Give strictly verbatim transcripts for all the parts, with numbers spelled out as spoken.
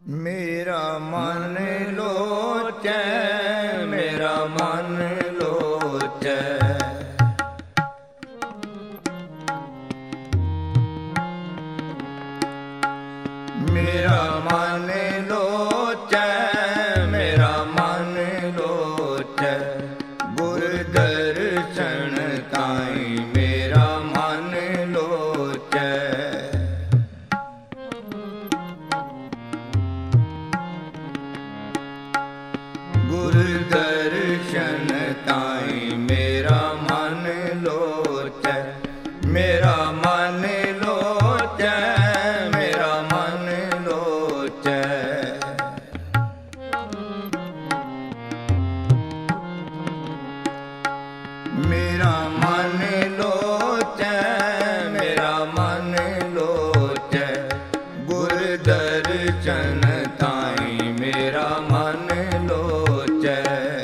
मेरा मन लोचै, मेरा मन लोचै। मेरा मन लोचै, मेरा मन लोचै। गुर दर्शन ताईं मेरा मन लोचै। गुर दर्शन ताईं मेरा मन लोचै। मेरा मन लोचै, मेरा मन लोचै। मेरा मन लोचै, मेरा मन लोचै। गुर दर्शन ताईं मेरा मन लोचै।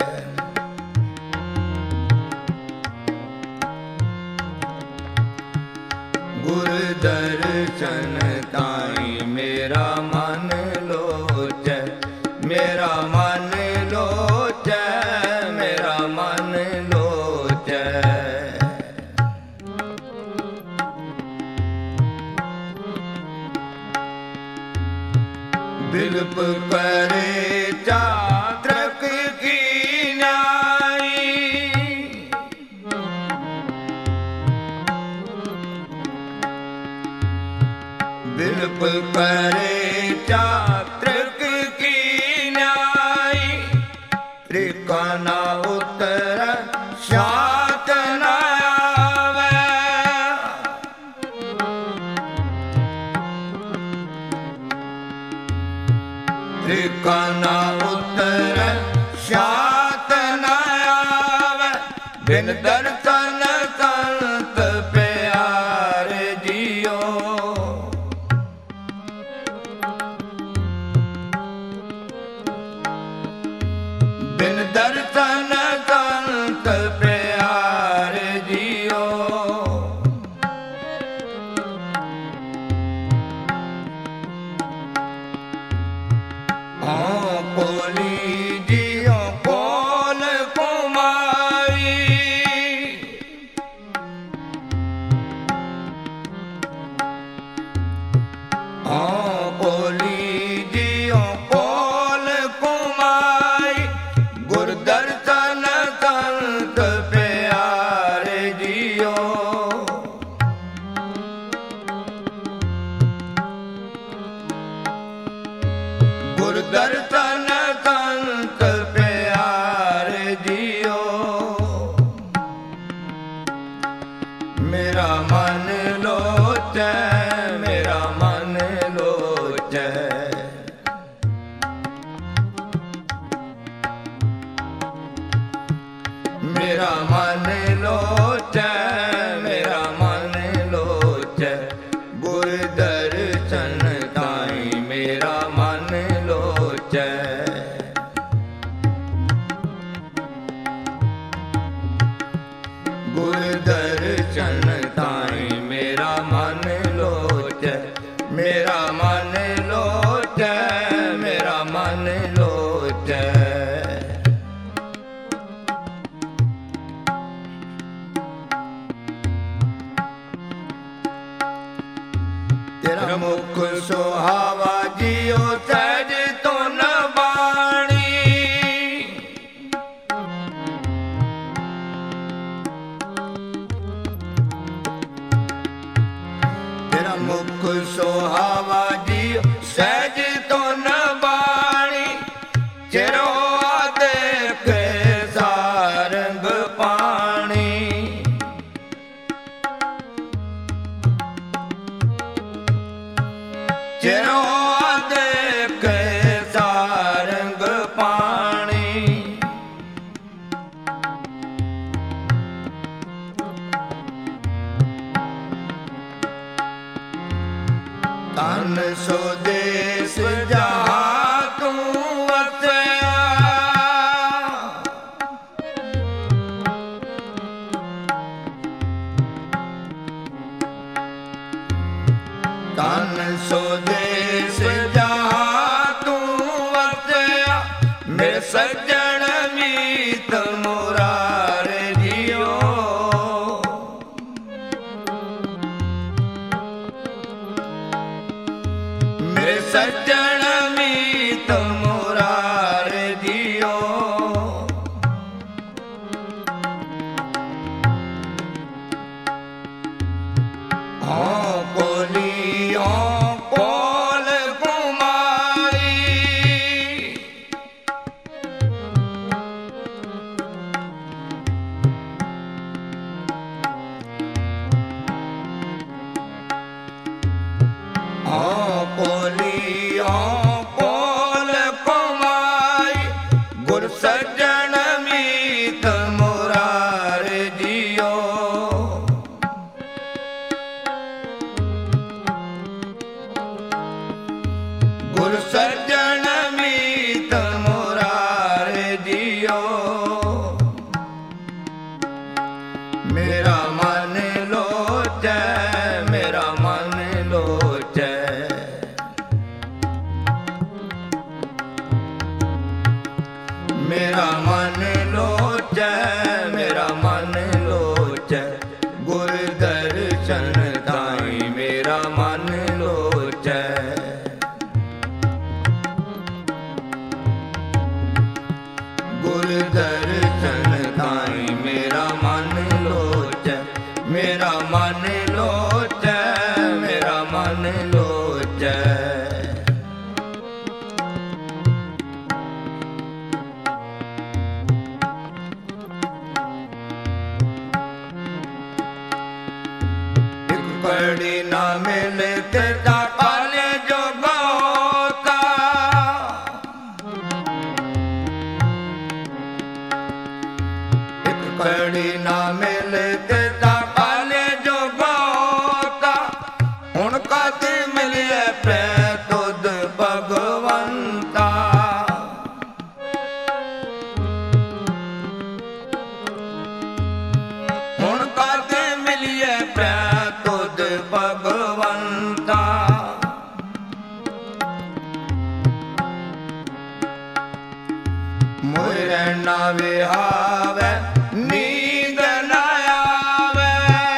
गुर दर्शन ताईं मेरा मन लोचै। मेरा मन लोचै, मेरा मन लोचै। बिलप करे चातक की न्याई। बिलप करे चातक की न्याई। त्रिका ना उतर शात न आवे। त्रिका ना उतर शात न आवे। बिन दर्शन संत प्यारे जियो। बिन दर्शन संत प्यारे जियो। हाँ कोली जियो कोल कुमाई। हाँ कोली जियो कोल कुमाई। गुर दर्शन संत प्यारे जियो। गुर दर्शन संत प्यारे जियो। मेरा मन लोचै, मेरा मन लोचै। मेरा मन लोचै, मेरा मन लोचै। गुर दर्शन ताईं मेरा मन लोचै। गुर दर्शन ताईं मेरा मन लोचै। मेरा मन लोचै, मेरा मन लोचै। तेरा मुख सुहावा जियो सहज तो न बाणी। तेरा मुख सुहावा जियो सहज तो न बाणी। चिरो देख सारंग पाणी। चिरो देख सारंग पाणी। तन सो देश जहाँ तू वसया। तन सो देश जहाँ तू ਤੇ ਸੱਜਣ ਮੀਤ ਮੁਰਾਰ ਜੀਓ। ਹਾਂ ਕੋਲੀ ਹਾਂ ਕੋਲ ਕੁਮਾਰੀ, ਹਾਂ ਕੋਲੀ ਹਾਂ ਕੋਲ ਕੁਮਾਰੀ, ਗੁਰ ਸੱਜਣ ਮੀਤ ਮੁਰਾਰ ਜੀਓ। ਗੁਰ ਸੱਜਣ ਮੀਤ ਮੁਰਾਰ ਜੀਓ। ਮੇਰਾ ਮਨ ਲੋਚੈ ਮੇਰਾ ਮਨ ਲੋਚੈ, ਮੇਰਾ ਮਨ ਲੋਚੈ ਮੇਰਾ ਮਨ ਲੋਚੈ, ਗੁਰ ਦਰਸ਼ਨ ਤਾਈ ਮੇਰਾ ਮਨ ਲੋਚੈ। ਗੁਰ ਦਰਸ਼ਨ ਤਾਈ ਮੇਰਾ ਮਨ ਲੋਚੈ, ਮੇਰਾ ਮਨ ਲੋਚੈ ਮੇਰਾ ਮਨ ਲੋਚੈ। ਇੱਕ ਕੜੀ ਨਾ ਮਿਲੇ ਤੇ ਦਾ ਪਾਲੇ ਜੋਗੋਤਾ, ਇੱਕ ਕੜੀ ਨਾ ਮਿਲੇ ਤੇ ਦਾ ਪਾਲੇ ਜੋਗੋਤਾ, ਹੁਣ ਕਦ ਮਿਲਿਆ ਪ੍ਰੈ ਤੁਧ ਭਗਵੰਤਾ। ਹੁਣ ਕਦ ਮਿਲਿਆ ਪ੍ਰੈ ਤੁਧ ਭਗਵੰਤਾ। ਮੋਇ ਰਹਿਣਾ ਵਿਹਾਵੈ ਨੀਂਦ ਨਾ ਆਵੈ,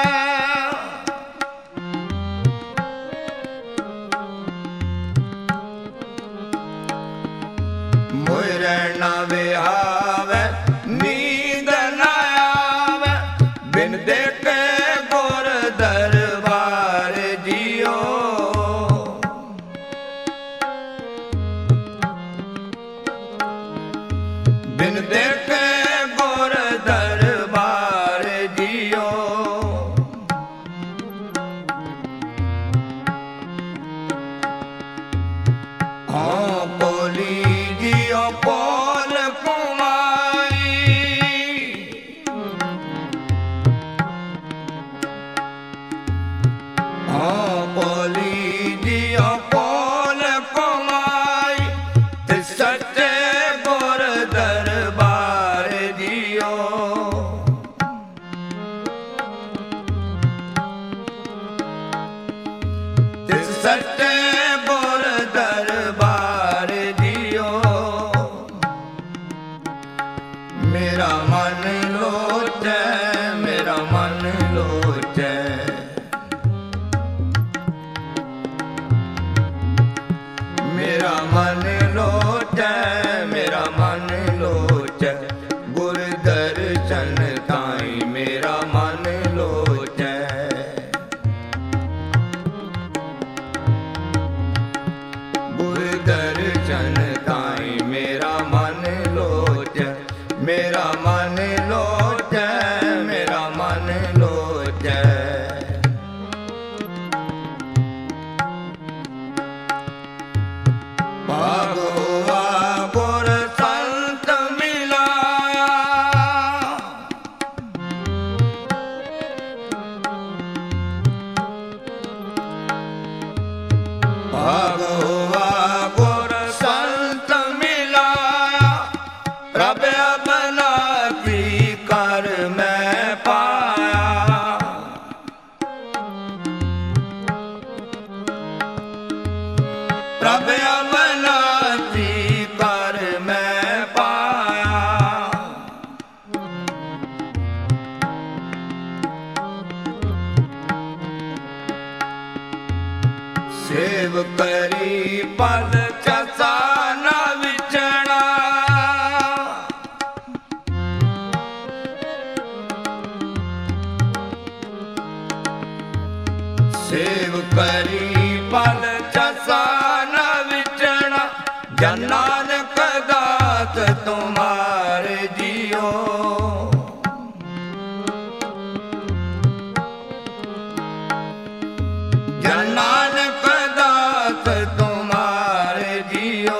ਮੋਇ ਰਹਿਣਾ ਵਿਹਾਵੈ ਨੀਂਦ ਨਾ ਆਵੈ, ਬਿਨ ਦੇਖੇ ਗੁਰ ਦਰਬਾਰ ਜੀਓ। ਬਿਨ ਦੇਖੇ ਗੁਰ ਦਰਬਾਰ ਜੀਓ। ਹਾਂ ਕੋਲੀ ਜੀਓ ਕੋਲ ਕੁਮਾਰੀ, ਹਾਂ ਕੋਲੀ ਜੀਓ ਕੋਲ ਕੁਮਾਰੀ, ਤੇ ਸੱਚੇ ਗੁਰ ਦਰਬਾਰ ਜੀਓ। ਤੇ ਸੱਚੇ ਗੁਰ ਦਰਬਾਰ ਜੀਓ। ਮੇਰਾ ਮਨ ਲੋਚੈ ਮੇਰਾ ਮਨ ਲੋਚੈ, ਮੇਰਾ ਮਨ ਲੋਚੈ ਮੇਰਾ ਮਨ ਲੋਚੈ, ਗੁਰ ਦਰਸ਼ਨ ਤਾਈ ਮੇਰਾ ਮਨ ਲੋਚੈ। ਗੁਰ ਦਰਸ਼ਨ ਤਾਈ ਮੇਰਾ ਮਨ ਲੋਚੈ, ਮੇਰਾ ਮਨ ਲੋਚੈ ਮੇਰਾ ਮਨ ਲੋਚੈ। ਭਾਗਵਾ ਗੁਰ ਸੰਤ ਮਿਲਾਇਆ, ਭਾਗਵਾ ਗੁਰ ਸੰਤ ਪਲ ਚਸਾ ਨਾ ਵਿਚਣਾ। ਸੇਵ ਕਰੀ ਪਲ ਚਸਾ ਨਾ ਵਿਚਣਾ। ਜਨ ਨਾਨਕ ਦਾਸ ਤੁਮਾਰੇ ਜੀਓ। ਜਨ ਨਾਨਕ ਦਾਸ ਤੁਮਾਰੇ ਜੀਓ।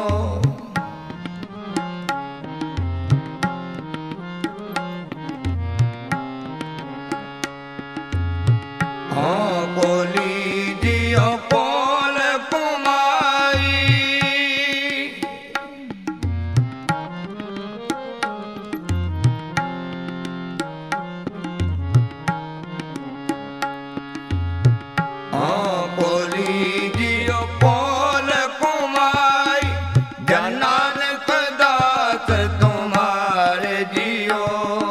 ਹਾਂ ਕੋਲੀ ਜੀਓ ਕੋਲ ਕੁਮਾਈ। ਹਾਂ ਕੋਲੀ ਜੀਓ ਕੋਲ ਕੁਮਾਈ। ਜਨ ਨਾਨਕ ਦਾਸ ਤੁਮਾਰੇ ਜੀਓ।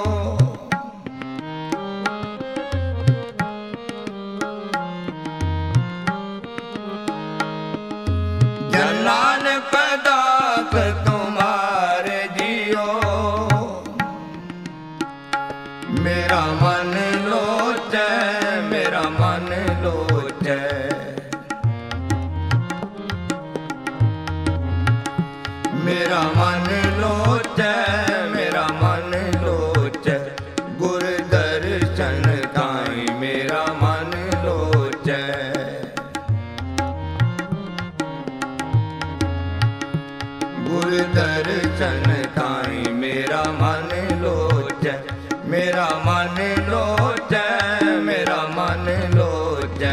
ਜਨ ਨਾਨਕ ਦਾਸ ਤੁਮਾਰੇ ਜੀਓ। ਮੇਰਾ ਮਨ ਲੋਚੈ ਮੇਰਾ ਮਨ ਲੋਚੈ। ਮੇਰਾ ਮਨ ਲੋਚੈ ਮੇਰਾ ਮਨ ਲੋਚੈ। ਗੁਰ ਦਰਸ਼ਨ ਤਾਈ ਮੇਰਾ ਮਨ ਲੋਚੈ। ਗੁਰ ਦਰਸ਼ਨ ਤਾਈ ਮੇਰਾ ਮਨ ਲੋਚੈ। ਮੇਰਾ ਮਨ ਲੋਚੈ ਮੇਰਾ ਮਨ ਲੋਚੈ।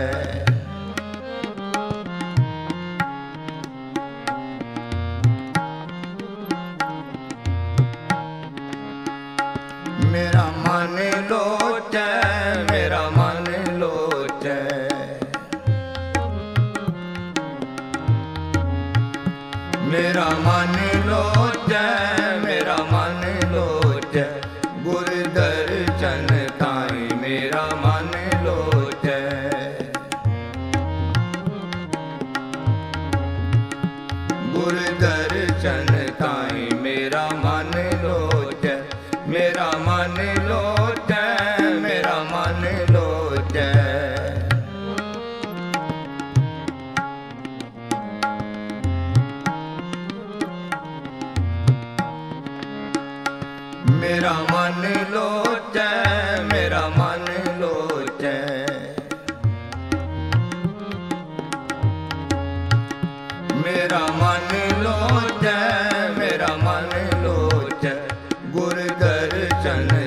ਮੇਰਾ ਮਨ ਲੋਚੈ ਮੇਰਾ ਮਨ ਲੋਚੈ। ਮੇਰਾ ਮਨ ਲੋਚੈ ਮੇਰਾ ਮਨ ਲੋਚੈ। ਗੁਰ ਦਰਸ਼ਨ ਤਾਈ ਮੇਰਾ ਮਨ ਲੋਚੈ। ਗੁਰ ਦਰਸ਼ਨ ਤਾਈ ਮੇਰਾ ਮਨ ਲੋਚੈ। ਮੇਰਾ ਮਨ ਲੋਚੈ ਮੇਰਾ ਮਨ ਲੋਚੈ। ਮੇਰਾ ਮਨ ਲੋਚੈ ਮੇਰਾ ਮਨ ਲੋਚੈ। ਮੇਰਾ ਮਨ ਲੋਚੈ ਮੇਰਾ ਮਨ ਲੋਚੈ। ਗੁਰ ਦਰਸ਼ਨ